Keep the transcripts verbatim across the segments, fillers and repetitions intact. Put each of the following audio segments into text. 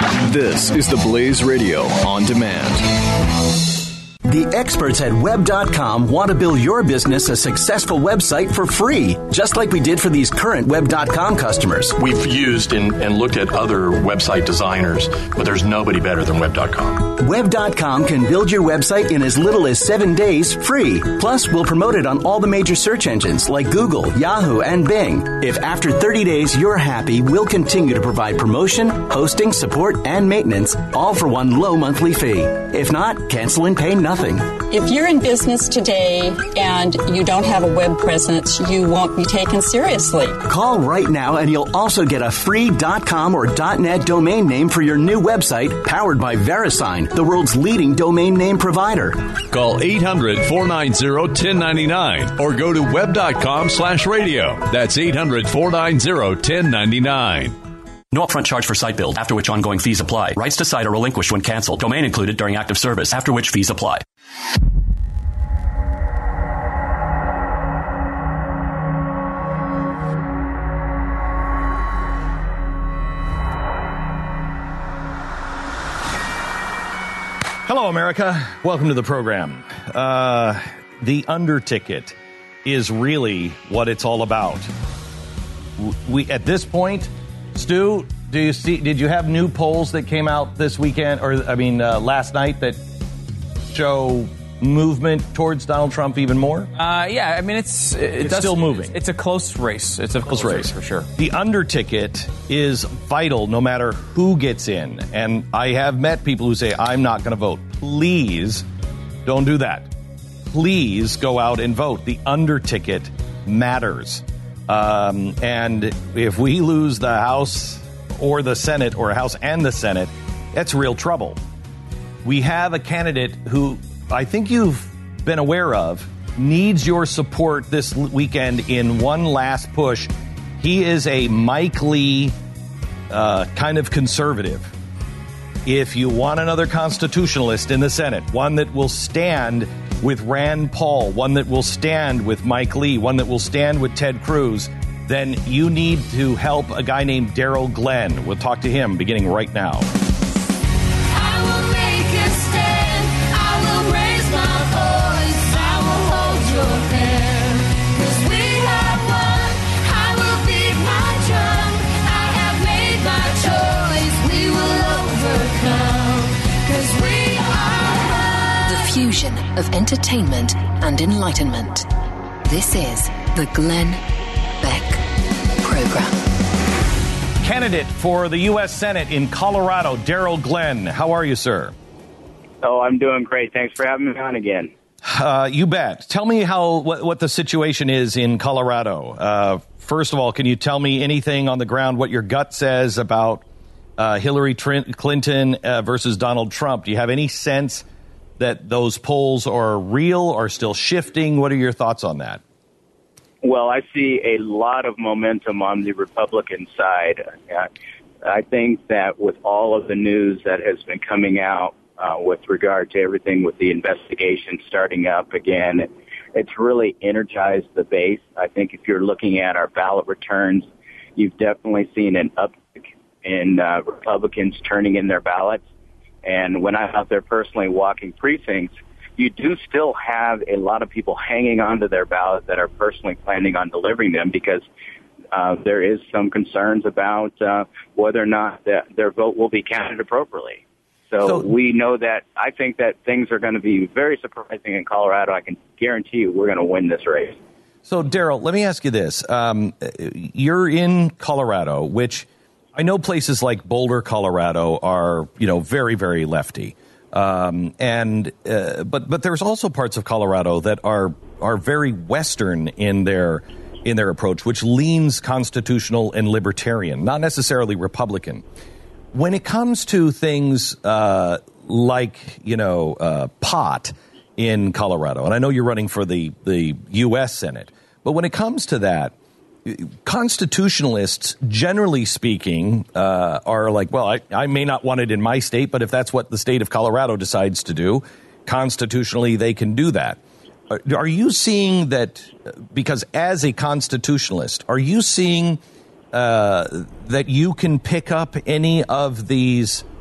This is the Blaze Radio on demand. The experts at web dot com want to build your business a successful website for free, just like we did for these current web dot com customers. We've used and, and looked at other website designers, but there's nobody better than web dot com. web dot com can build your website in as little as seven days free. Plus, we'll promote it on all the major search engines like Google, Yahoo, and Bing. If after thirty days you're happy, we'll continue to provide promotion, hosting, support, and maintenance, all for one low monthly fee. If not, cancel and pay nothing. If you're in business today and you don't have a web presence, you won't be taken seriously. Call right now and you'll also get a free .com or .net domain name for your new website powered by VeriSign, the world's leading domain name provider. Call eight hundred, four nine zero, one zero nine nine or go to web dot com slash radio. That's eight hundred, four nine zero, one zero nine nine. No upfront charge for site build, after which ongoing fees apply. Rights to site are relinquished when canceled. Domain included during active service, after which fees apply. Hello, America. Welcome to the program. Uh, the Underticket is really what it's all about. We, at this point, Stu, do you see? Did you have new polls that came out this weekend, or I mean, uh, last night that show movement towards Donald Trump even more? Uh, yeah, I mean, it's it it's does, still moving. It's, it's a close race. It's a close, close race. race for sure. The Underticket is vital, no matter who gets in. And I have met people who say, "I'm not going to vote." Please, don't do that. Please go out and vote. The Underticket matters. Um, and if we lose the House or the Senate, or House and the Senate, that's real trouble. We have a candidate who I think you've been aware of needs your support this weekend in one last push. He is a Mike Lee uh, kind of conservative. If you want another constitutionalist in the Senate, one that will stand with Rand Paul, one that will stand with Mike Lee, one that will stand with Ted Cruz, then you need to help a guy named Daryl Glenn. We'll talk to him beginning right now. I will make a stand. I will raise my voice. I will hold your hand. 'Cause we are one. I will beat my drum. I have made my choice. We will overcome. 'Cause we are one. The fusion of entertainment and enlightenment. This is the Glenn Beck Program. Candidate for the U S Senate in Colorado, Daryl Glenn. How are you, sir? Oh, I'm doing great. Thanks for having me on again. Uh, you bet. Tell me how what, what the situation is in Colorado. Uh, first of all, can you tell me anything on the ground, what your gut says about uh, Hillary Clinton uh, versus Donald Trump? Do you have any sense that those polls are real or still shifting? What are your thoughts on that? Well, I see a lot of momentum on the Republican side. Uh, I think that with all of the news that has been coming out uh, with regard to everything with the investigation starting up again, it, it's really energized the base. I think if you're looking at our ballot returns, you've definitely seen an uptick in uh, Republicans turning in their ballots. And when I'm out there personally walking precincts, you do still have a lot of people hanging on to their ballot that are personally planning on delivering them because uh, there is some concerns about uh, whether or not that their vote will be counted appropriately. So, so we know that I think that things are going to be very surprising in Colorado. I can guarantee you we're going to win this race. So, Daryl, let me ask you this. Um, you're in Colorado, which I know places like Boulder, Colorado are, you know, very, very lefty. Um, and uh, but but there's also parts of Colorado that are are very Western in their in their approach, which leans constitutional and libertarian, not necessarily Republican. When it comes to things uh, like, you know, uh, pot in Colorado, and I know you're running for the, the U S Senate, but when it comes to that, constitutionalists, generally speaking, uh, are like, well, I, I may not want it in my state, but if that's what the state of Colorado decides to do, constitutionally, they can do that. Are, are you seeing that, because as a constitutionalist, are you seeing uh, that you can pick up any of these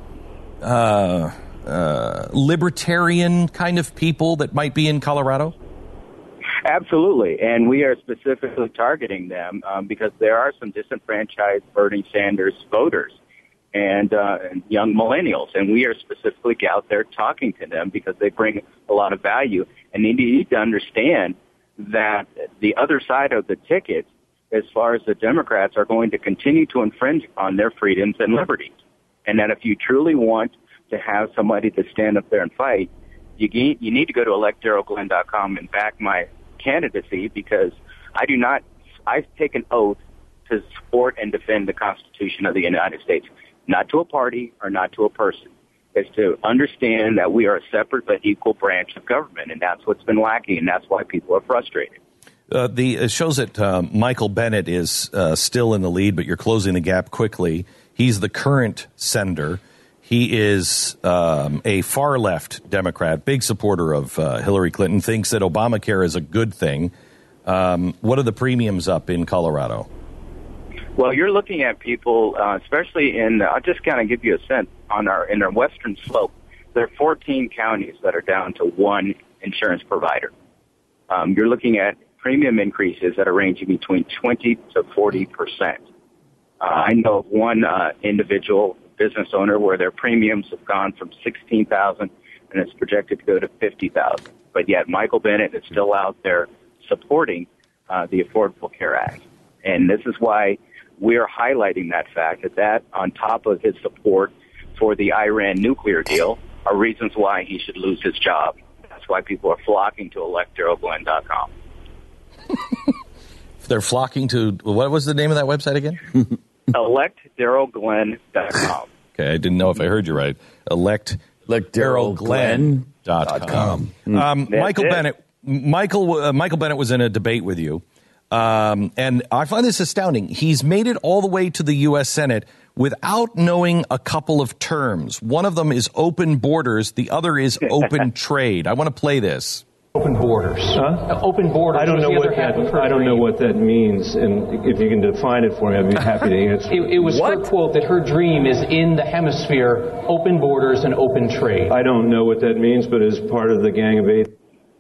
uh, uh, libertarian kind of people that might be in Colorado? Absolutely, and we are specifically targeting them um, because there are some disenfranchised Bernie Sanders voters and, uh, and young millennials, and we are specifically out there talking to them because they bring a lot of value, and they need to understand that the other side of the ticket, as far as the Democrats, are going to continue to infringe on their freedoms and liberties, and that if you truly want to have somebody to stand up there and fight, you, get, you need to go to elect daryl glenn dot com and back my candidacy, because I do not, I take an oath to support and defend the Constitution of the United States, not to a party or not to a person. It's to understand that we are a separate but equal branch of government, and that's what's been lacking, and that's why people are frustrated. Uh, the it shows that uh, Michael Bennet is uh, still in the lead, but you're closing the gap quickly. He's the current senator. He is um, a far-left Democrat, big supporter of uh, Hillary Clinton, thinks that Obamacare is a good thing. Um, what are the premiums up in Colorado? Well, you're looking at people, uh, especially in, I'll just kind of give you a sense, on our in our western slope, there are fourteen counties that are down to one insurance provider. Um, you're looking at premium increases that are ranging between twenty to forty percent. Uh, I know of one uh, individual business owner where their premiums have gone from sixteen thousand dollars and it's projected to go to fifty thousand dollars. But yet Michael Bennet is still out there supporting uh, the Affordable Care Act. And this is why we're highlighting that fact, that that, on top of his support for the Iran nuclear deal, are reasons why he should lose his job. That's why people are flocking to elect daryl glenn dot com. They're flocking to, what was the name of that website again? elect daryl glenn dot com. Okay, I didn't know if I heard you right. Elect daryl glenn dot com. Um, Michael it. Bennet, Michael, uh, Michael Bennet was in a debate with you, um, and I find this astounding. He's made it all the way to the U S Senate without knowing a couple of terms. One of them is open borders. The other is open trade. I want to play this. Open borders. Huh? Open borders. I don't know what that. I don't know what that means, and if you can define it for me, I'd be happy to answer. It, it was what? Her quote that her dream is in the hemisphere, open borders and open trade. I don't know what that means, but as part of the Gang of Eight.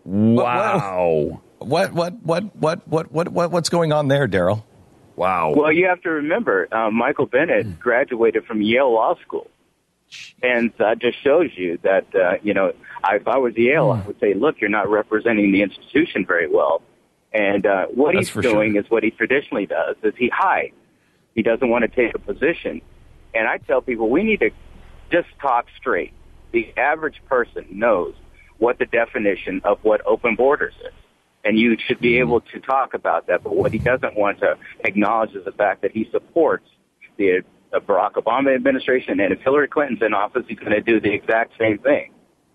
Wow. What what what what what what what what's going on there, Daryl? Wow. Well, you have to remember, uh, Michael Bennet graduated from Yale Law School. And that just shows you that, uh, you know, I, if I was Yale, I would say, look, you're not representing the institution very well. And uh, what That's he's for doing sure. is what he traditionally does, is he hides. He doesn't want to take a position. And I tell people, we need to just talk straight. The average person knows what the definition of what open borders is. And you should be able to talk about that. But what he doesn't want to acknowledge is the fact that he supports the the Barack Obama administration, and if Hillary Clinton's in office, he's going to do the exact same thing.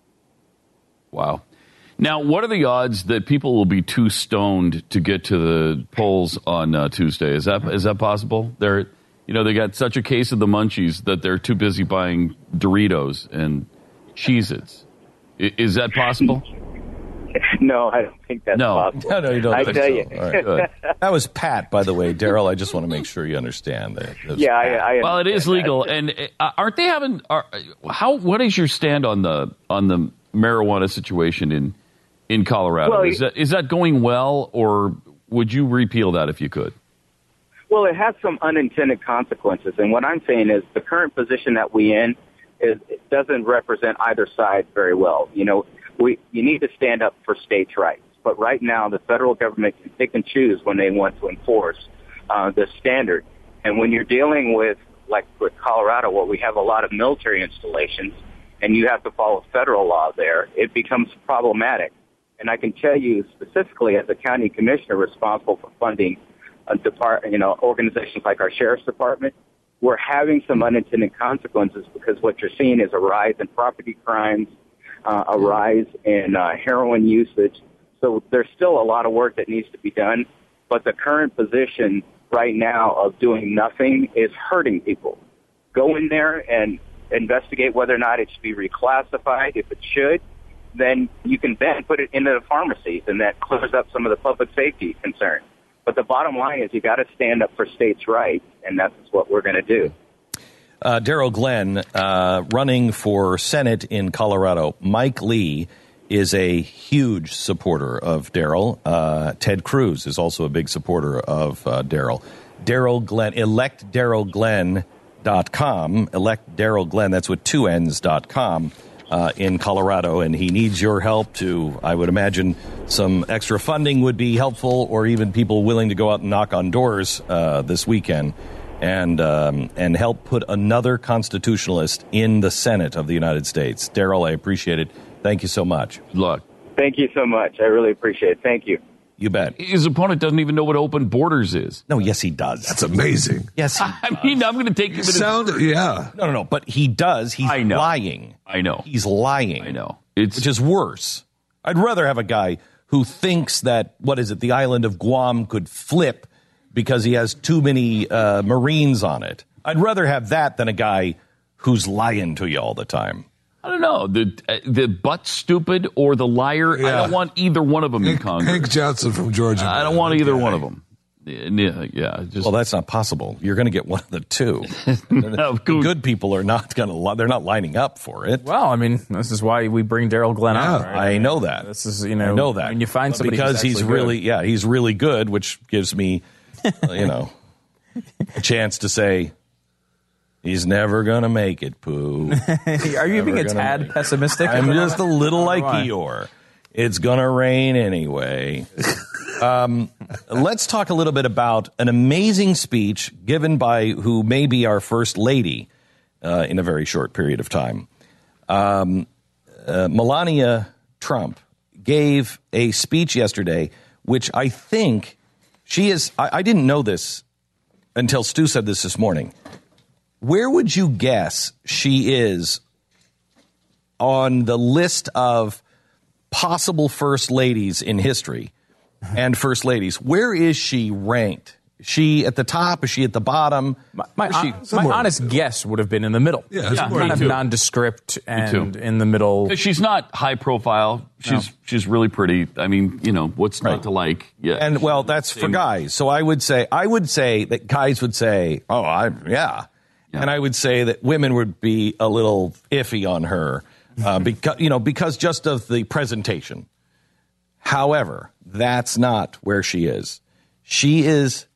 Wow. Now, what are the odds that people will be too stoned to get to the polls on uh, Tuesday? Is that is that possible? They're, you know, they got such a case of the munchies that they're too busy buying Doritos and Cheez-Its. I, is that possible? No, I don't think that's no. possible. No, no, you don't I think tell so. you. All right, good. That was Pat, by the way. Daryl, I just want to make sure you understand that. that Yeah, I, I well, it is legal, and uh, aren't they having? Are, how? What is your stand on the on the marijuana situation in in Colorado? Well, is that is that going well, or would you repeal that if you could? Well, it has some unintended consequences, and what I'm saying is the current position that we in is it doesn't represent either side very well. You know, we you need to stand up for states' rights. But right now, the federal government can pick and choose when they want to enforce uh, the standard. And when you're dealing with, like with Colorado, where we have a lot of military installations, and you have to follow federal law there, it becomes problematic. And I can tell you specifically, as a county commissioner responsible for funding a depart, you know, organizations like our sheriff's department, we're having some unintended consequences because what you're seeing is a rise in property crimes, uh, a rise in uh, heroin usage. So there's still a lot of work that needs to be done, but the current position right now of doing nothing is hurting people. Go in there and investigate whether or not it should be reclassified. If it should, then you can then put it into the pharmacies, and that clears up some of the public safety concerns. But the bottom line is you got to stand up for states' rights, and that's what we're going to do. Uh, Daryl Glenn uh, running for Senate in Colorado. Mike Lee is a huge supporter of Daryl. Uh, Ted Cruz is also a big supporter of uh, Daryl. Daryl Glenn, elect Daryl Glenn dot com, elect Daryl Glenn, that's with two N's dot com, uh, in Colorado, and he needs your help to, I would imagine, some extra funding would be helpful, or even people willing to go out and knock on doors uh, this weekend and um, and help put another constitutionalist in the Senate of the United States. Daryl, I appreciate it. Thank you so much. Good luck. Thank you so much. I really appreciate it. Thank you. You bet. His opponent doesn't even know what open borders is. No, yes, he does. That's amazing. Yes, he I mean, I'm going to take him to Sound, yeah. No, no, no, but he does. He's I know. lying. I know. He's lying. I know. It's which is worse. I'd rather have a guy who thinks that, what is it, the island of Guam could flip because he has too many uh, Marines on it. I'd rather have that than a guy who's lying to you all the time. I don't know. The uh, the butt stupid or the liar, Yeah. I don't want either one of them in Hank, Congress. Hank Johnson from Georgia. I don't want either one of them. Yeah, yeah. Just, Well, that's not possible. You're going to get one of the two. The good people are not going to. Li- they're not lining up for it. Well, I mean, this is why we bring Daryl Glenn out. Right? I know that. This is, you know, I know that. when you find But somebody because who's he's actually really, good. yeah, he's really good, which gives me, uh, you know, a chance to say he's never going to make it, Pooh. Are you being a Never gonna tad make it. pessimistic? I'm just a little like Why? Eeyore. It's going to rain anyway. um, let's talk a little bit about an amazing speech given by who may be our first lady uh, in a very short period of time. Um, uh, Melania Trump gave a speech yesterday, which I think she is, I, I didn't know this until Stu said this this morning. Where would you guess she is on the list of possible first ladies in history and first ladies? Where is she ranked? Is she at the top? Is she at the bottom? My, my, Is she- hon- my honest guess would have been in the middle. Yeah, Yeah, kind me of too. nondescript and too. in the middle. Because she's not high profile. She's she's really pretty. I mean, you know, what's Right. not to like? Yeah. And well, that's for Same. guys. So I would say, I would say that guys would say, oh, I, yeah. Yeah. And I would say that women would be a little iffy on her, uh, because, you know, because just of the presentation. However, that's not where she is. She is,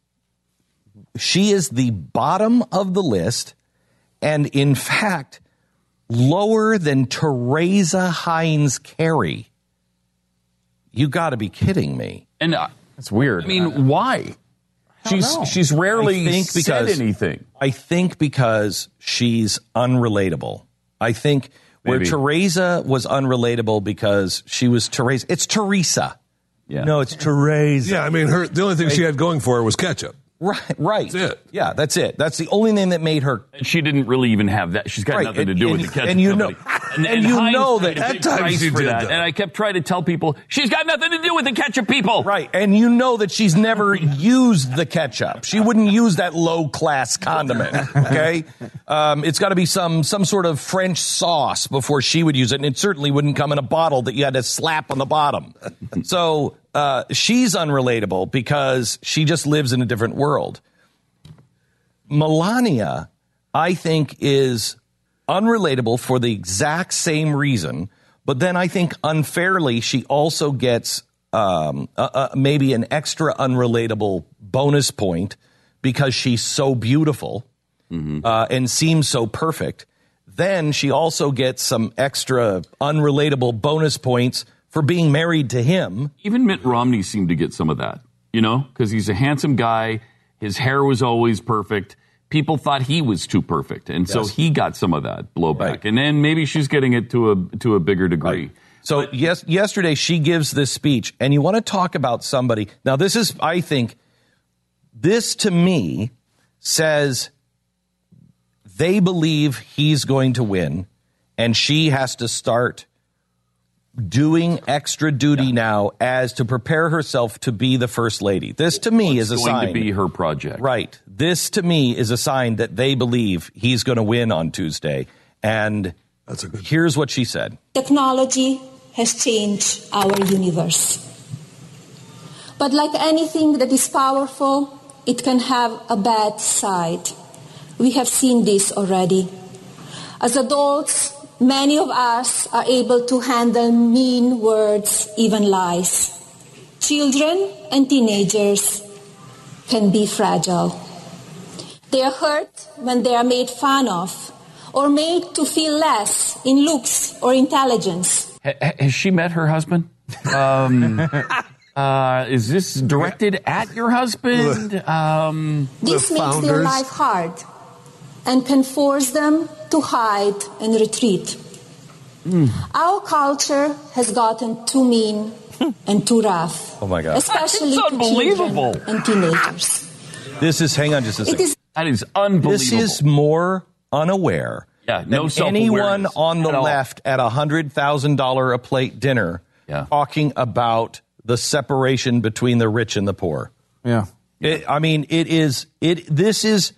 she is the bottom of the list, and in fact, lower than Teresa Heinz Carey. You got to be kidding me. And uh, That's weird. I mean, why? She's know. she's rarely I think said because- anything. I think because she's unrelatable. I think where Maybe. Teresa was unrelatable because she was Teresa. It's Teresa. Yeah. No, it's Teresa. Yeah, I mean, her the only thing she had going for her was ketchup. Right, right. That's it. Yeah, that's it. That's the only name that made her. And she didn't really even have that. She's got Right, nothing to and- do and- with the ketchup and you know- company. and you Heinz know paid that- a big At times price she for did, that. though. And I kept trying to tell people she's got nothing to do with the ketchup people. Right, and you know that she's never used the ketchup. She wouldn't use that low-class condiment, okay? Um, it's got to be some some sort of French sauce before she would use it, and it certainly wouldn't come in a bottle that you had to slap on the bottom. So uh, she's unrelatable because she just lives in a different world. Melania, I think, is unrelatable for the exact same reason, but then I think unfairly she also gets um, uh, uh, maybe an extra unrelatable bonus point because she's so beautiful uh, and seems so perfect. Then she also gets some extra unrelatable bonus points for being married to him. Even Mitt Romney seemed to get some of that, you know, because he's a handsome guy. His hair was always perfect. People thought he was too perfect, and so Yes. he got some of that blowback. Right. And then maybe she's getting it to a to a bigger degree. Right. So yes, yesterday she gives this speech, and you want to talk about somebody. Now, this is, I think, this to me says they believe he's going to win, and she has to start doing extra duty now as to prepare herself to be the first lady. This to me It's is a going sign. to be her project. Right. This to me is a sign that they believe he's going to win on Tuesday. And That's a good. here's what she said. Technology has changed our universe. But like anything that is powerful, it can have a bad side. we have seen this already. As adults, many of us are able to handle mean words, even lies. Children and teenagers can be fragile. They are hurt when they are made fun of or made to feel less in looks or intelligence. Ha- has she met her husband? Um, uh, is this directed at your husband? Um, This makes their life hard and can force them to hide and retreat. Mm. Our culture has gotten too mean and too rough. Oh my God. Especially It's to unbelievable. children and teenagers. This is, hang on just a second. It is that is unbelievable. This is more unaware Yeah, no than anyone self-awareness on the at all. left at a one hundred thousand dollars a plate dinner Yeah. talking about the separation between the rich and the poor. Yeah. It, I mean, it is, it. This is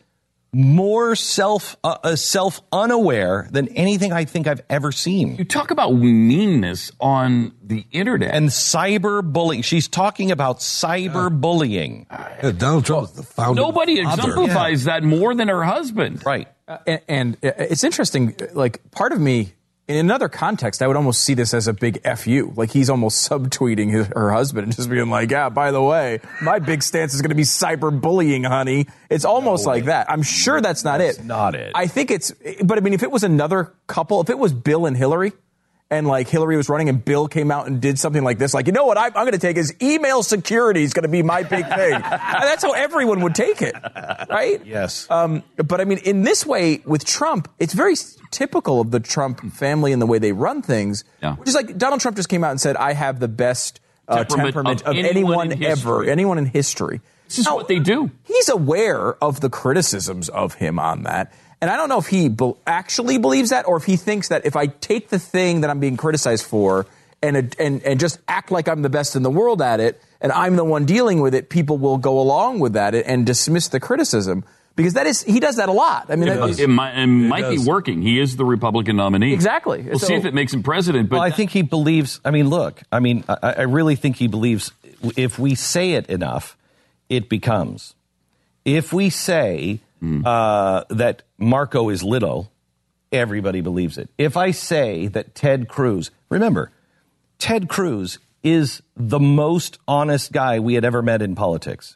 more self, uh, uh, self unaware than anything I think I've ever seen. You talk about meanness on the internet. And cyberbullying. She's talking about cyberbullying. Yeah, Donald Trump is the founder. Nobody author. exemplifies that more than her husband. Right. Uh, and, and it's interesting, like, part of me, in another context, I would almost see this as a big F U. Like, he's almost subtweeting his, her husband and just being like, yeah, by the way, my big stance is going to be cyberbullying, honey. It's almost No like way. that. I'm sure that's not That's it. not it. I think it's, but I mean, if it was another couple, if it was Bill and Hillary, and like Hillary was running and Bill came out and did something like this, like, you know what I, I'm going to take is email security is going to be my big thing. And that's how everyone would take it, right? Yes. Um, but I mean, in this way, with Trump, it's very typical of the Trump family and the way they run things. Yeah. Which is like Donald Trump just came out and said, I have the best uh, Temperament temperament of of, anyone anyone, in ever, history. anyone in history. This is what they do. He's aware of the criticisms of him on that. And I don't know if he be- actually believes that or if he thinks that if I take the thing that I'm being criticized for and, and, and just act like I'm the best in the world at it and I'm the one dealing with it, people will go along with that and dismiss the criticism. Because that is, he does that a lot. I mean, It, that is- it might, it might be does. working. He is the Republican nominee. Exactly. We'll So- see if it makes him president. But Well, I think he believes, I mean, look, I mean, I, I really think he believes if we say it enough, it becomes. If we say Hmm. uh, that Marco is little, everybody believes it. If I say that Ted Cruz, remember, Ted Cruz is the most honest guy we had ever met in politics.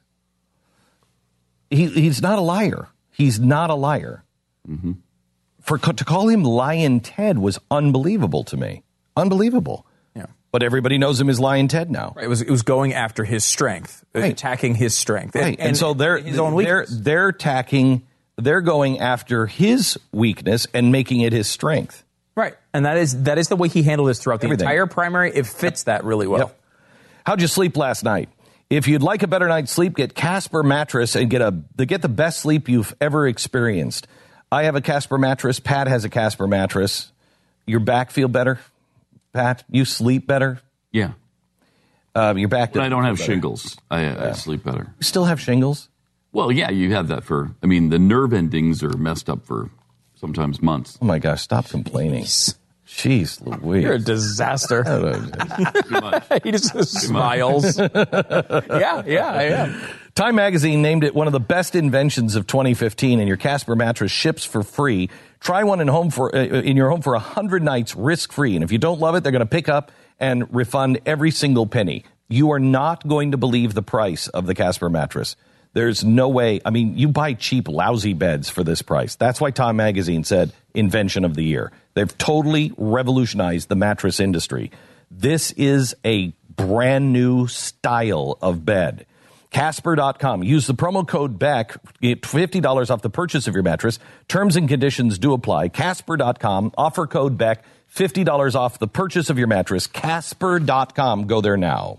He, he's not a liar. He's not a liar. Mm-hmm. For to call him Lion Ted was unbelievable to me. Unbelievable. Yeah. But everybody knows him as Lion Ted now. Right, it was it was going after his strength, Right. attacking his strength, Right. And, so they're his own they're weakness. they're attacking, they're going after his weakness and making it his strength. Right, and that is that is the way he handled this throughout the Everything. entire primary. It fits that really well. Yep. How'd you sleep last night? If you'd like a better night's sleep, get Casper mattress and get a get the best sleep you've ever experienced. I have a Casper mattress. Pat has a Casper mattress. Your back feel better, Pat? You sleep better. yeah. Uh, your back. But I don't have feel better. shingles. I, I sleep better. You still have shingles? Well, yeah, you have that for, I mean, the nerve endings are messed up for sometimes months. Oh my gosh! Stop complaining. Jeez Louise. You're a disaster. Too much. He just smiles. yeah, yeah, I am. Time Magazine named it one of the best inventions of twenty fifteen, and your Casper mattress ships for free. Try one in home for uh, in your home for one hundred nights risk-free. And if you don't love it, they're going to pick up and refund every single penny. You are not going to believe the price of the Casper mattress. There's no way. I mean, you buy cheap, lousy beds for this price. That's why Time Magazine said invention of the year. They've totally revolutionized the mattress industry. This is a brand new style of bed. Casper dot com. Use the promo code Beck. Get fifty dollars off the purchase of your mattress. Terms and conditions do apply. Casper dot com. Offer code Beck. fifty dollars off the purchase of your mattress. Casper dot com. Go there now.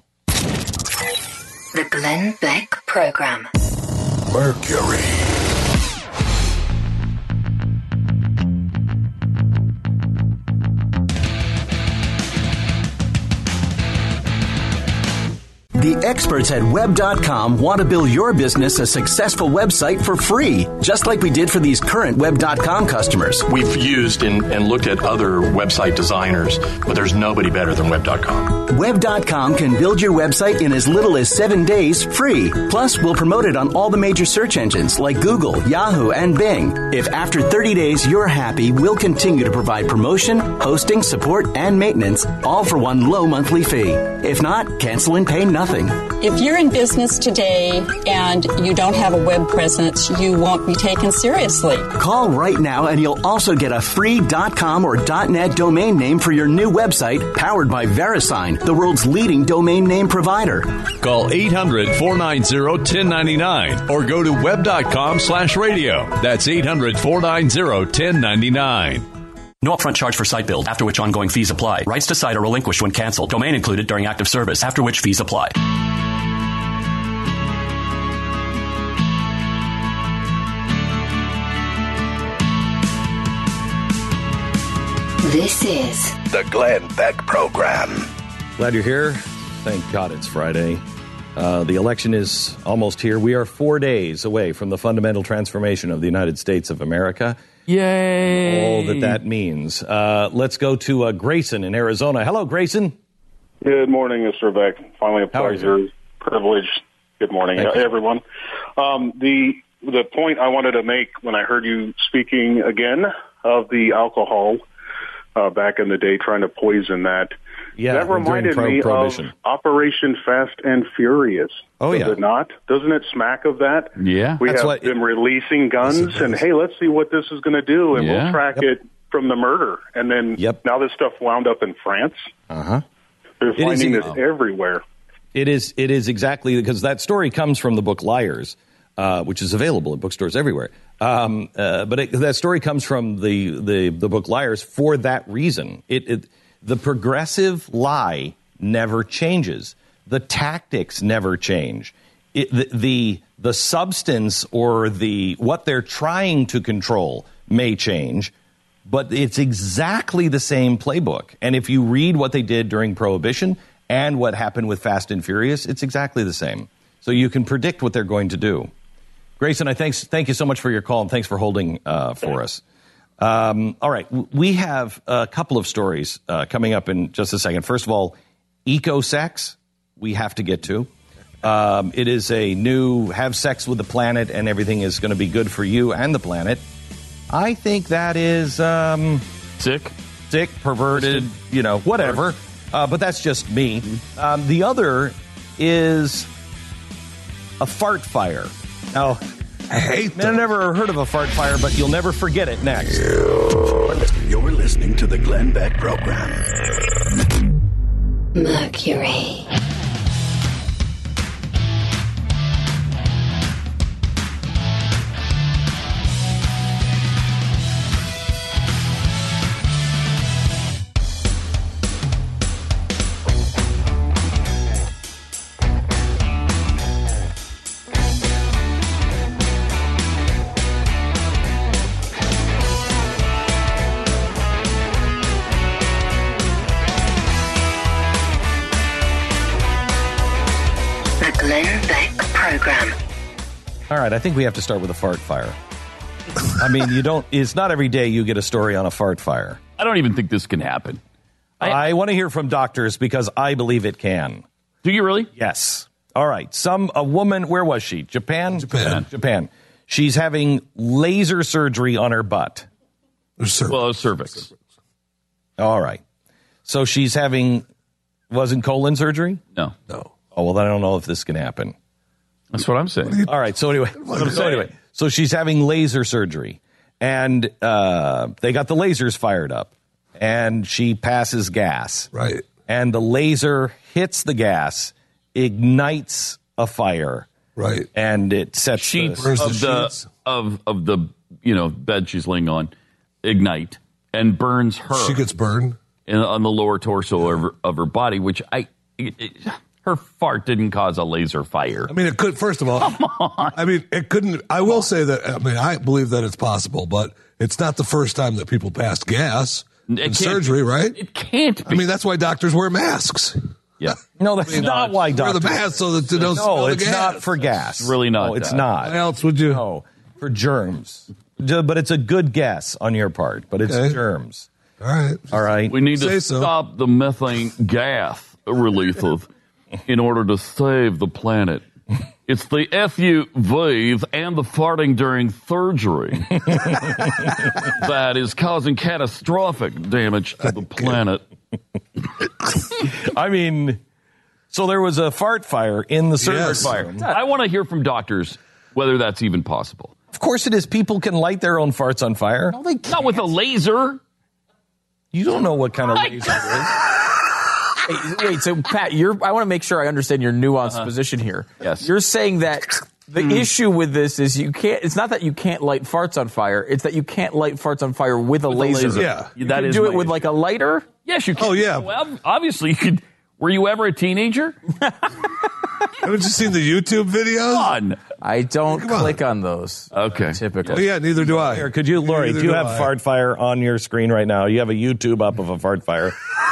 The Glenn Beck Program. Mercury. The experts at web dot com want to build your business a successful website for free, just like we did for these current web dot com customers. We've used and, and looked at other website designers, but there's nobody better than web dot com. web dot com can build your website in as little as seven days free. Plus, we'll promote it on all the major search engines like Google, Yahoo, and Bing. If after thirty days you're happy, we'll continue to provide promotion, hosting, support, and maintenance, all for one low monthly fee. If not, cancel and pay nothing. If you're in business today and you don't have a web presence, you won't be taken seriously. Call right now and you'll also get a free .com or .net domain name for your new website powered by VeriSign, the world's leading domain name provider. Call eight hundred, four nine zero, one zero nine nine or go to web dot com slash radio. That's eight hundred, four nine zero, one zero nine nine. No upfront charge for site build, after which ongoing fees apply. Rights to site are relinquished when canceled. Domain included during active service, after which fees apply. This is The Glenn Beck Program. Glad you're here. Thank God it's Friday. Uh, the election is almost here. We are four days away from the fundamental transformation of the United States of America. Yay! All that that means. Uh, let's go to uh, Grayson in Arizona. Hello, Grayson. Good morning, Mister Beck. Finally a How are pleasure, you? privilege. Good morning, Thank uh, you. everyone. Um, the the point I wanted to make when I heard you speaking again of the alcohol uh, back in the day, trying to poison that, Yeah, that reminded during pro- me Prohibition. of Operation Fast and Furious. Oh, Does yeah. it not? Doesn't it smack of that? Yeah. We That's have what- them releasing guns, and hey, let's see what this is going to do, and Yeah. we'll track Yep. it from the murder. And then Yep. now this stuff wound up in France. Uh-huh. They're It is finding in- this everywhere. It is. It is exactly because that story comes from the book Liars, uh, which is available in bookstores everywhere. Um, uh, but it, that story comes from the, the, the book Liars for that reason. It, it the progressive lie never changes. The tactics never change. It, the, the the substance or the what they're trying to control may change, but it's exactly the same playbook. And if you read what they did during Prohibition and what happened with Fast and Furious, it's exactly the same. So you can predict what they're going to do. Grayson, I thanks, thank you so much for your call, and thanks for holding uh, for us. Um, all right, we have a couple of stories uh, coming up in just a second. First of all, eco-sex, we have to get to. Um, it is a new have sex with the planet and everything is going to be good for you and the planet. I think that is um, sick, sick, perverted, you know, whatever. Uh, but that's just me. Um, the other is a fart fire. Now, I hate man, I've never heard of a fart fire, but you'll never forget it next. You're listening to The Glenn Beck Program. Mercury. Glenn Beck Program. All right, I think we have to start with a fart fire. I mean, you don't. It's not every day you get a story on a fart fire. I don't even think this can happen. I, I want to hear from doctors because I believe it can. Do you really? Yes. All right. Some a woman. Where was she? Japan. Japan. Japan. She's having laser surgery on her butt. Well, cervix. All right. So she's having. Wasn't colon surgery? No. No. Oh, well, I don't know if this can happen. That's what I'm saying. All right. So anyway, so anyway, so she's having laser surgery, and uh, they got the lasers fired up, and she passes gas. Right. And the laser hits the gas, ignites a fire. Right. And it sets Sheets the, of the of of the you know bed she's laying on ignite and burns her. She gets burned in, on the lower torso of her, of her body, which I. It, it, her fart didn't cause a laser fire. I mean, it could, first of all, come on. I mean, it couldn't, I will say that, I mean, I believe that it's possible, but it's not the first time that people passed gas in surgery, right? It can't be. I mean, that's why doctors wear masks. Yeah. No, that's I mean, not why wear doctors. the mask so that they don't no, smell the it's gas. not for gas. It's really not No, it's that. not. Why else would you? No, for germs. Ju- But it's a good guess on your part. But it's Okay. germs. All right. All right. We need to Say so. stop the methane gas releases in order to save the planet. It's the F U Vs and the farting during surgery that is causing catastrophic damage to the planet. I mean, so there was a fart fire in the surgery Yes. fire. I want to hear from doctors whether that's even possible. Of course it is. People can light their own farts on fire. No, they can't. Not with a laser. You don't know what kind of laser it is. Wait, wait, so Pat, you're, I want to make sure I understand your nuanced Uh-huh. position here. Yes. You're saying that the Mm. issue with this is you can't, it's not that you can't light farts on fire, it's that you can't light farts on fire with a, With a laser. laser. Yeah. You That can is do it my with issue. like a lighter? Yes, you can. Oh, yeah. Well, obviously, you could. Were you ever a teenager? Haven't you seen the YouTube videos? Come on. I don't Come on. click on those. Okay. Typically. Oh, yeah, neither do I. Here, could you, Lori, Neither do you do have I. fart fire on your screen right now? You have a YouTube up of a fart fire.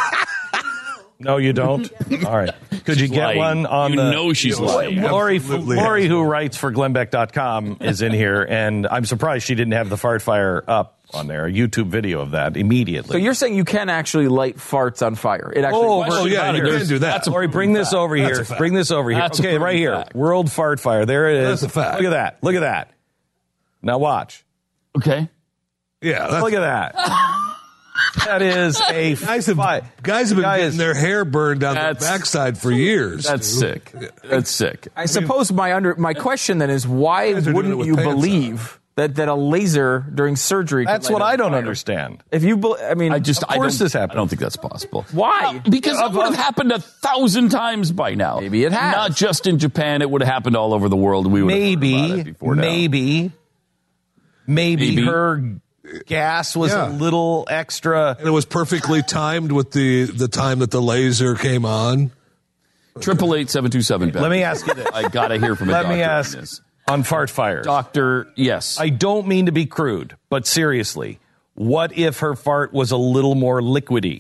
No, you don't? All right. Could you She's get lying. one on You the... know she's lying. Lori, Absolutely Lori has who one. writes for Glenn Beck dot com, is in here, and I'm surprised she didn't have the fart fire up on there, a YouTube video of that immediately. So you're saying you can actually light farts on fire? It actually Oh, works. Oh, yeah, you There's- can do that. that's a Lori, bring this over That's here. a fact. Bring this over here. That's a okay, right proven here. fact. World fart fire. There it is. That's a fact. Look at that. Look at that. Now watch. Okay. Yeah, that's, Look at that. That is a guys have fi- guys have been Guys- getting their hair burned down their That's- backside for years. That's dude. sick. That's sick. I suppose my under my question then is why guys are doing it wouldn't with you pants believe that, that a laser during surgery? could That's light what on I don't fire? understand. If you, bel- I mean, I just, Of course I don't, this happened. I don't think that's possible. why? Because it would have happened a thousand times by now. Maybe it has. Not just in Japan. It would have happened all over the world. We would have heard about Maybe, it before now. maybe, maybe, Maybe. her gas was Yeah. a little extra. And it was perfectly timed with the, the time that the laser came on. Triple eight seven two seven. Let me ask you this. I gotta hear from a Let doctor me on ask this. on fart fires. Doctor, yes. I don't mean to be crude, but seriously, what if her fart was a little more liquidy?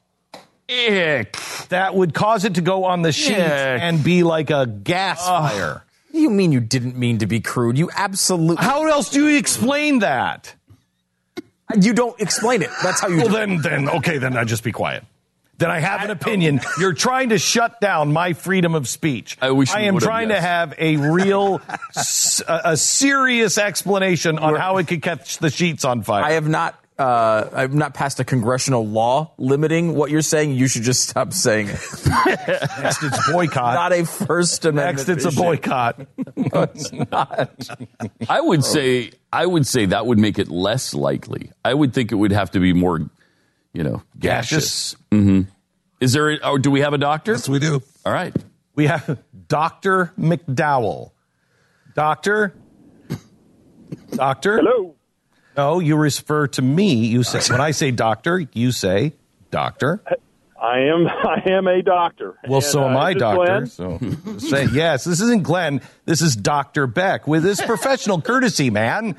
Ick. That would cause it to go on the sheet Ick. and be like a gas fire. What do you mean you didn't mean to be crude? You absolutely. How else do you explain that? You don't explain it. That's how you. Well, do it. then, then, okay, then I just be quiet. Then I have an opinion. You're trying to shut down my freedom of speech. I wish you am would've, trying yes. to have a real, s- a, a serious explanation on how it could catch the sheets on fire. I have not. Uh, I've not passed a congressional law limiting what you're saying. You should just stop saying it. Next, it's boycott. Not a First Amendment. Next, it's a issue. boycott. No, it's not. I would say I would say that would make it less likely. I would think it would have to be more, you know, gaseous. Mm-hmm. Is there? A, or do we have a doctor? Yes, we do. All right. We have Doctor McDowell. Doctor? Doctor? Hello. No, you refer to me. You say when I say doctor, you say doctor. I am I am a doctor. Well, And, so am uh, I, is this doctor. Glenn? So say yes. This isn't Glenn. This is Doctor Beck with his professional courtesy, man.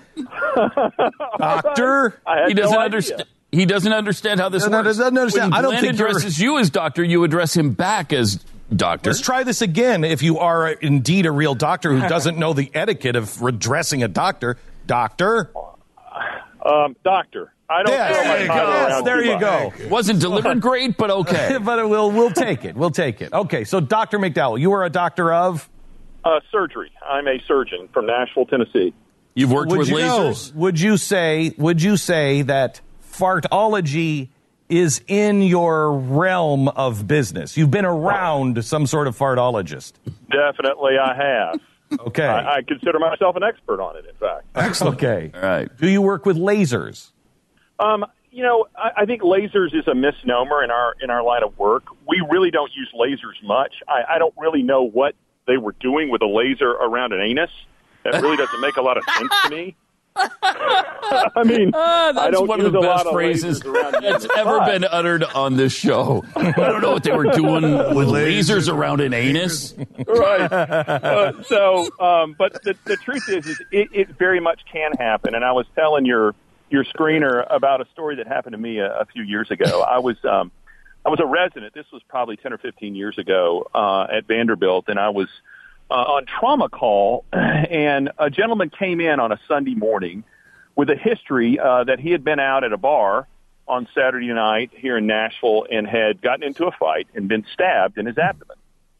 Doctor. I had He doesn't no understand. idea. He doesn't understand how this Doesn't- works. doesn't understand. When I don't Glenn think you're- addresses you as doctor, you address him back as doctor. Let's try this again. If you are indeed a real doctor who doesn't know the etiquette of addressing a doctor, doctor. Um, doctor. I don't Yes, throw my there you title go. around There too you much. go. Wasn't delivered great, but okay. But we'll we'll take it. We'll take it. Okay, so Doctor McDowell, you are a doctor of. Uh, surgery. I'm a surgeon from Nashville, Tennessee. You've worked Would with you lasers. Would you say? Would you say that fartology is in your realm of business? You've been around some sort of fartologist. Definitely, I have. Okay. I, I consider myself an expert on it. In fact. Excellent. Okay. All right. Do you work with lasers? Um, you know, I, I think lasers is a misnomer in our in our line of work. We really don't use lasers much. I, I don't really know what they were doing with a laser around an anus. That really doesn't make a lot of sense to me. I mean, Ah, that's I don't one use of the a lot best of phrases lasers around that's anus, ever but- been uttered on this show. I don't know what they were doing with lasers around an anus. Right. Uh, so, um, but the, the truth is, is it, it very much can happen. And I was telling your your screener about a story that happened to me a, a few years ago. I was um, I I was a resident. This was probably ten or fifteen years ago uh, at Vanderbilt, and I was uh, on trauma call, and a gentleman came in on a Sunday morning with a history uh, that he had been out at a bar on Saturday night here in Nashville and had gotten into a fight and been stabbed in his abdomen.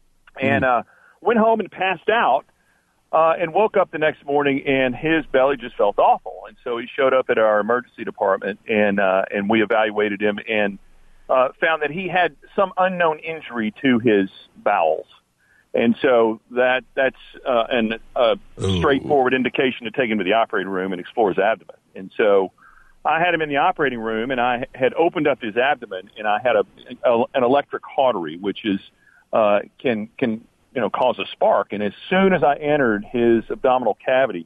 And uh, went home and passed out uh, and woke up the next morning, and his belly just felt awful. And so he showed up at our emergency department, and uh, and we evaluated him and uh, found that he had some unknown injury to his bowels. And so that that's uh, an uh, straightforward indication to take him to the operating room and explore his abdomen. And so I had him in the operating room, and I had opened up his abdomen, and I had a, a an electric cautery, which is uh, can can you know cause a spark. And as soon as I entered his abdominal cavity,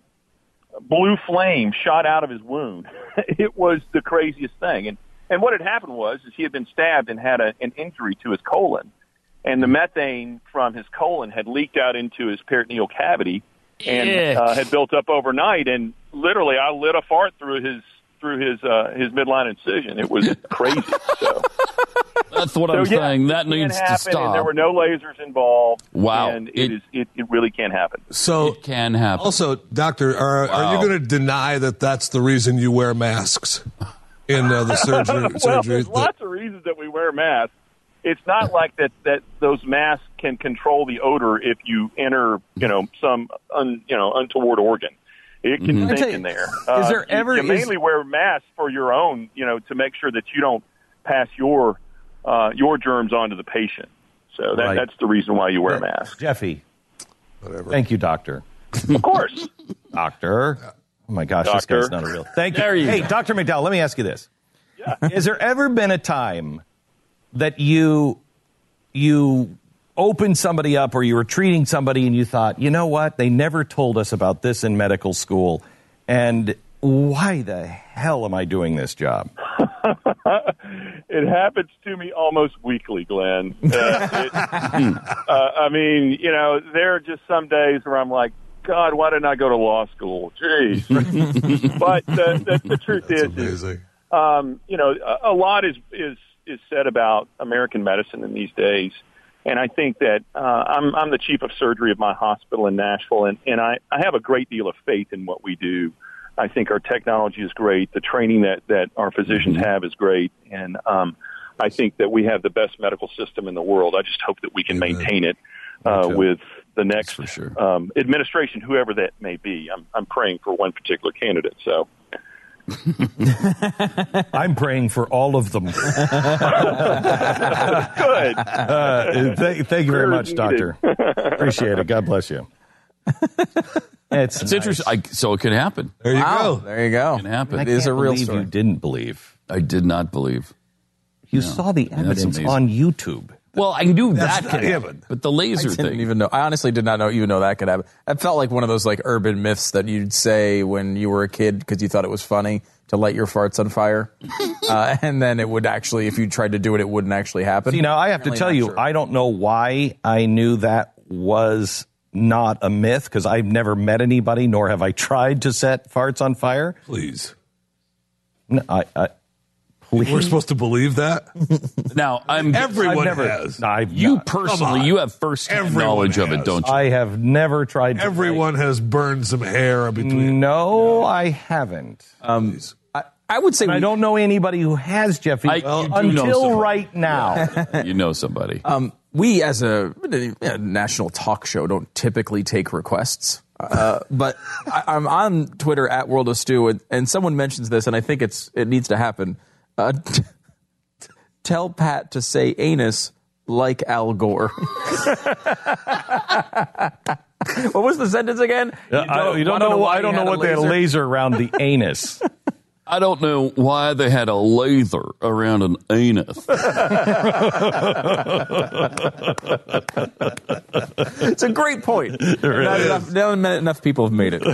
blue flame shot out of his wound. It was the craziest thing. And and what had happened was is he had been stabbed and had a, an injury to his colon. And the methane from his colon had leaked out into his peritoneal cavity and uh, had built up overnight. And literally, I lit a fart through his through his uh, his midline incision. It was crazy. So that's what so, I'm yeah, saying. That it can needs to happen, stop. And there were no lasers involved. Wow. And it, It- is it, it really can happen. So it can happen. Also, doctor, are, are you Wow. going to deny that that's the reason you wear masks in uh, the surgery? well, surgery there's lots of reasons that we wear masks. It's not like that, that those masks can control the odor if you enter, you know, some un, you know untoward organ. It can Mhm. I tell sink you, in there. is there you, ever- you is- mainly wear masks for your own, you know, to make sure that you don't pass your uh, your germs on to the patient. So that, Right. that's the reason why you wear a mask. Jeffy. Whatever. Thank you, doctor. Of course. Doctor. Oh, my gosh, Doctor. this guy's not a real. Thank you. There you hey, go. Doctor McDowell, let me ask you this. Has there ever been a time that you you opened somebody up or you were treating somebody and you thought, you know what, they never told us about this in medical school, and why the hell am I doing this job? It happens to me almost weekly, Glenn. Uh, it, uh, I mean, you know, there are just some days where I'm like, God, why didn't I go to law school? Jeez. But the, the, the truth That's is, is amazing. um, you know, a, a lot is, is is said about American medicine in these days. And I think that uh, I'm, I'm the chief of surgery of my hospital in Nashville, and, and I, I have a great deal of faith in what we do. I think our technology is great. The training that, that our physicians have is great. And um, I think that we have the best medical system in the world. I just hope that we can maintain it uh, with the next for sure. um, administration, whoever that may be. I'm, I'm praying for one particular candidate. So. I'm praying for all of them. Good. Uh, th- thank you very much, Doctor. Appreciate it. God bless you. It's, It's nice. interesting. I, so it can happen. There you Wow, go. there you go. It can happen. I It is can't a real believe story. You didn't believe. I did not believe. You No. saw the I mean, that's evidence amazing. on YouTube. Well, I knew That's that not could even- happen, but the laser I didn't thing. even know. I honestly did not know even know that could happen. It felt like one of those like urban myths that you'd say when you were a kid because you thought it was funny to light your farts on fire, uh, and then it would actually, if you tried to do it, it wouldn't actually happen. See, now I have to Apparently tell not you, true. I don't know why I knew that was not a myth because I've never met anybody, nor have I tried to set farts on fire. Please. No, I, I, please. We're supposed to believe that? Now, I'm Everyone I've never, has. No, I've you not. Come personally, on. you have first Everyone knowledge of it, has. don't you? I have never tried. To Everyone has burned some hair between. No, I haven't. Um, I, I would say And I we- don't know anybody who has, Jeffy, I- you do know until somebody. right now. You know somebody. Um, we, as a, a national talk show, don't typically take requests. Uh, but I, I'm on Twitter at World of Stew, and, and someone mentions this, and I think it's it needs to happen. Uh, t- tell Pat to say anus like Al Gore. What was the sentence again? You don't, I, you don't know. why I don't he know had a what they had a laser. laser around the anus. I don't know why they had a laser around an anus. It's a great point. Not enough, not enough people have made it.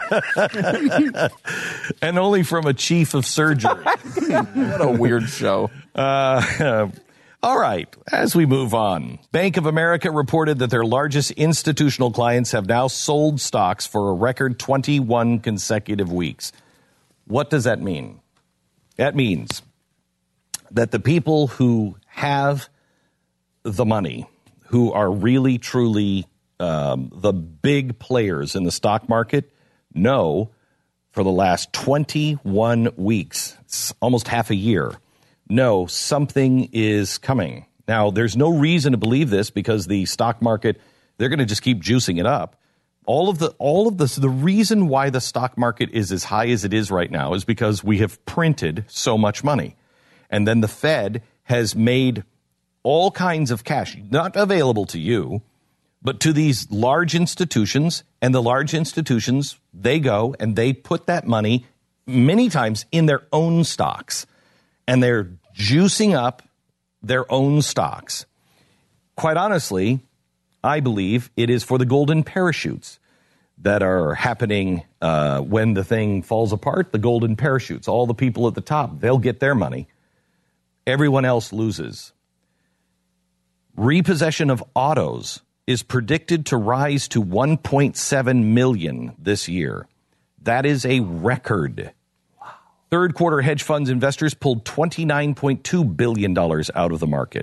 And only from a chief of surgery. What a weird show. Uh, all right, as we move on, Bank of America reported that their largest institutional clients have now sold stocks for a record twenty-one consecutive weeks. What does that mean? That means that the people who have the money, who are really, truly um, the big players in the stock market, know for the last twenty-one weeks, it's almost half a year, know something is coming. Now, there's no reason to believe this because the stock market, they're going to just keep juicing it up. All of the all of this, the reason why the stock market is as high as it is right now is because we have printed so much money. And then the Fed has made all kinds of cash, not available to you, but to these large institutions. And the large institutions, they go and they put that money many times in their own stocks. And they're juicing up their own stocks. Quite honestly, I believe it is for the golden parachutes that are happening uh, when the thing falls apart. The golden parachutes, all the people at the top, they'll get their money. Everyone else loses. Repossession of autos is predicted to rise to one point seven million this year. That is a record. Third quarter hedge funds investors pulled twenty-nine point two billion dollars out of the market.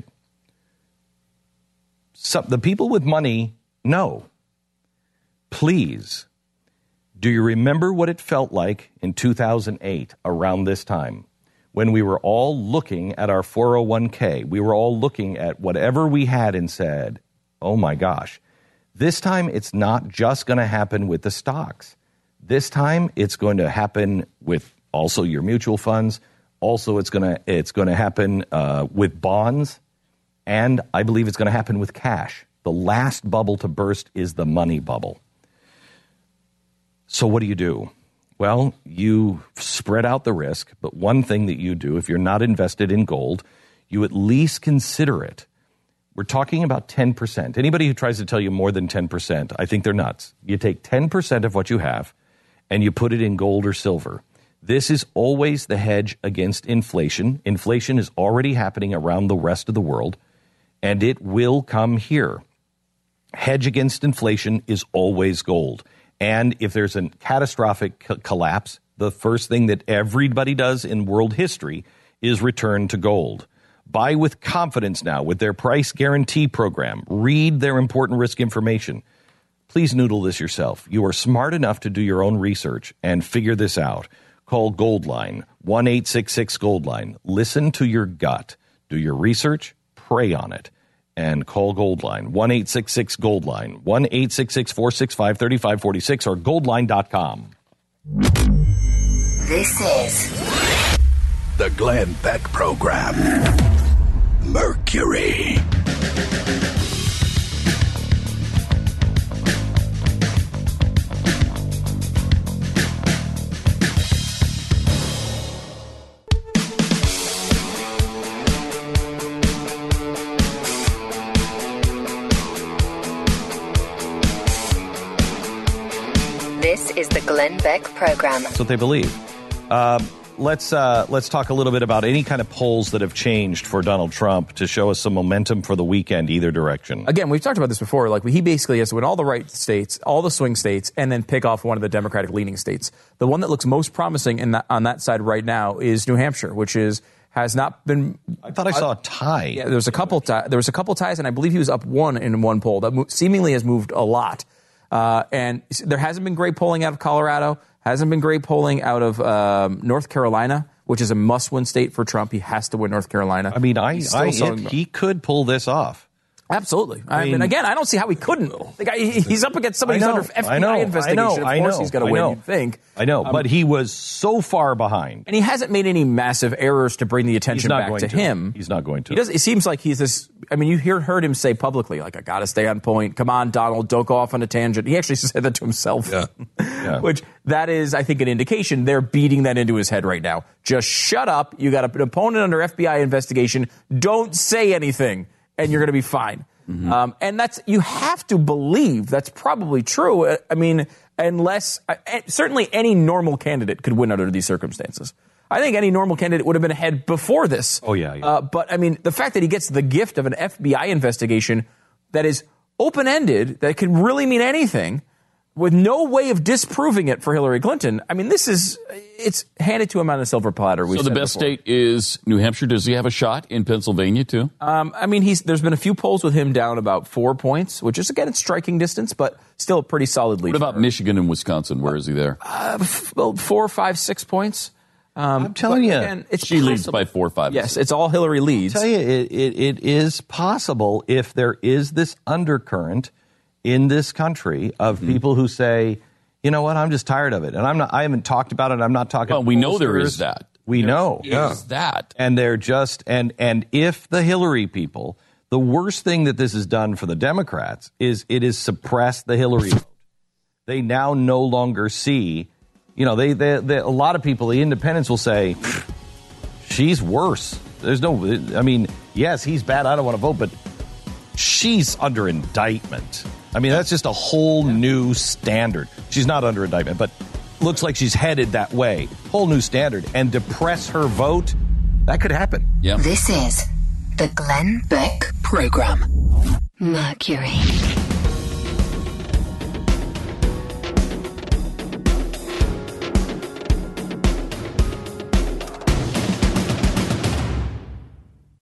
So the people with money know. Please, do you remember what it felt like in two thousand eight around this time when we were all looking at our four oh one k? We were all looking at whatever we had and said, oh my gosh, this time it's not just going to happen with the stocks. This time it's going to happen with also your mutual funds. Also, it's going to it's going to happen uh, with bonds. And I believe it's going to happen with cash. The last bubble to burst is the money bubble. So what do you do? Well, you spread out the risk. But one thing that you do, if you're not invested in gold, you at least consider it. We're talking about ten percent. Anybody who tries to tell you more than ten percent, I think they're nuts. You take ten percent of what you have and you put it in gold or silver. This is always the hedge against inflation. Inflation is already happening around the rest of the world. And it will come here. Hedge against inflation is always gold. And if there's a catastrophic co- collapse, the first thing that everybody does in world history is return to gold. Buy with confidence now with their price guarantee program. Read their important risk information. Please noodle this yourself. You are smart enough to do your own research and figure this out. Call Goldline, one eight six six Goldline. Listen to your gut. Do your research. Pray on it and call Goldline, one eight six six Goldline, one eight six six, four six five, three five four six or goldline dot com. This is the Glenn Beck Program. Mercury. This is the Glenn Beck Program. That's what they believe. Uh, let's uh, let's talk a little bit about any kind of polls that have changed for Donald Trump to show us some momentum for the weekend, either direction. Again, we've talked about this before. Like he basically has to win all the right states, all the swing states, and then pick off one of the Democratic-leaning states. The one that looks most promising in that, on that side right now is New Hampshire, which is has not been. I thought I saw a tie. Yeah, there was a couple. T- there was a couple ties, and I believe he was up one in one poll. That mo- seemingly has moved a lot. Uh, and there hasn't been great polling out of Colorado, hasn't been great polling out of um, North Carolina, which is a must-win state for Trump. He has to win North Carolina. I mean, I, I it, he could pull this off. Absolutely. I, I mean, mean, again, I don't see how he couldn't. The guy, he's up against somebody know, who's under F B I I know, investigation. I know, of I course know, he's going to I win, know. you'd think. I know, Um, but he was so far behind. And he hasn't made any massive errors to bring the attention back to, to him. He's not going to. He does. It seems like he's this, I mean, you hear, heard him say publicly, like, I got to stay on point. Come on, Donald, don't go off on a tangent. He actually said that to himself. Yeah. Yeah. Which that is, I think, an indication they're beating that into his head right now. Just shut up. You got an opponent under F B I investigation. Don't say anything, and you're going to be fine. Mm-hmm. Um, and that's, you have to believe that's probably true. I mean, unless, uh, certainly any normal candidate could win under these circumstances. I think any normal candidate would have been ahead before this. Oh, yeah. yeah. Uh, but, I mean, the fact that he gets the gift of an F B I investigation that is open-ended, that can really mean anything, with no way of disproving it for Hillary Clinton. I mean, this is, it's handed to him on a silver platter. So the best state is New Hampshire. Does he have a shot in Pennsylvania, too? Um, I mean, he's there's been a few polls with him down about four points, which is, again, it's striking distance, but still a pretty solid lead. What about Michigan and Wisconsin? Where is he there? Uh, f- well, four, five, six points. Um, I'm telling you. Again, it's she possible. leads by four or five. Yes, it's all Hillary leads. I tell you, it, it, it is possible if there is this undercurrent in this country of mm-hmm. people who say, you know what, I'm just tired of it. And I'm not, I haven't talked about it. I'm not talking Well, to we know pollsters. there is that. We there know. Is yeah. that. And they're just, and, and if the Hillary people, the worst thing that this has done for the Democrats is it has suppressed the Hillary vote. They now no longer see, you know, they, they, they a lot of people, the independents will say, she's worse. There's no, I mean, yes, he's bad. I don't want to vote, but she's under indictment. I mean, that's just a whole new standard. She's not under indictment, but looks like she's headed that way. Whole new standard. And depress her vote, that could happen. Yeah. This is the Glenn Beck Program. Mercury.